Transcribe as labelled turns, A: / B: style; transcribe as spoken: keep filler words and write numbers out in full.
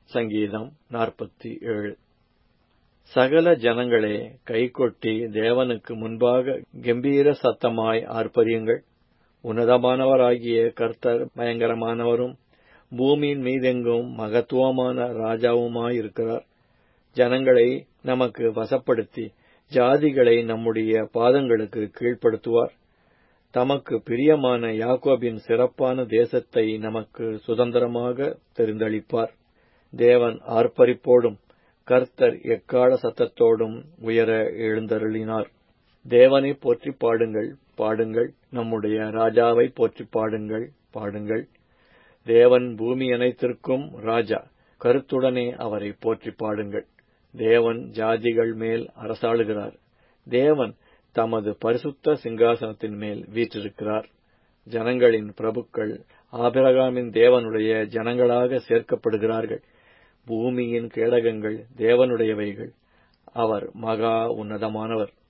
A: சங்கீதம் நாற்பத்தி ஏழு. சகல ஜனங்களே கைகொட்டி தேவனுக்கு முன்பாக கெம்பீர சத்தமாய் ஆர்ப்பரியுங்கள். உன்னதமானவராகிய கர்த்தர் பயங்கரமானவரும் பூமியின் மீதெங்கும் மகத்துவமான ராஜாவுமாயிருக்கிறார். ஜனங்களை நமக்கு வசப்படுத்தி ஜாதிகளை நம்முடைய பாதங்களுக்கு கீழ்ப்படுத்துவார். தமக்கு பிரியமான யாக்கோபின் சிறப்பான தேசத்தை நமக்கு சுதந்திரமாக தெரிந்தளிப்பார். தேவன் ஆர்ப்பரிப்போடும் கர்த்தர் எக்காள சத்தத்தோடும் உயர எழுந்தருளினார். தேவனை போற்றி பாடுங்கள், பாடுங்கள். நம்முடைய ராஜாவை போற்றி பாடுங்கள், பாடுங்கள். தேவன் பூமி அனைத்திற்கும் ராஜா. கருத்துடனே அவரை போற்றி பாடுங்கள். தேவன் ஜாதிகள் மேல் அரசாளுகிறார். தேவன் தமது பரிசுத்த சிங்காசனத்தின் மேல் வீற்றிருக்கிறார். ஜனங்களின் பிரபுக்கள் ஆபிரகாமின் தேவனுடைய ஜனங்களாக சேர்க்கப்படுகிறார்கள். பூமியின் கேடகங்கள் தேவனுடையவைகள். அவர் மகா உன்னதமானவர்.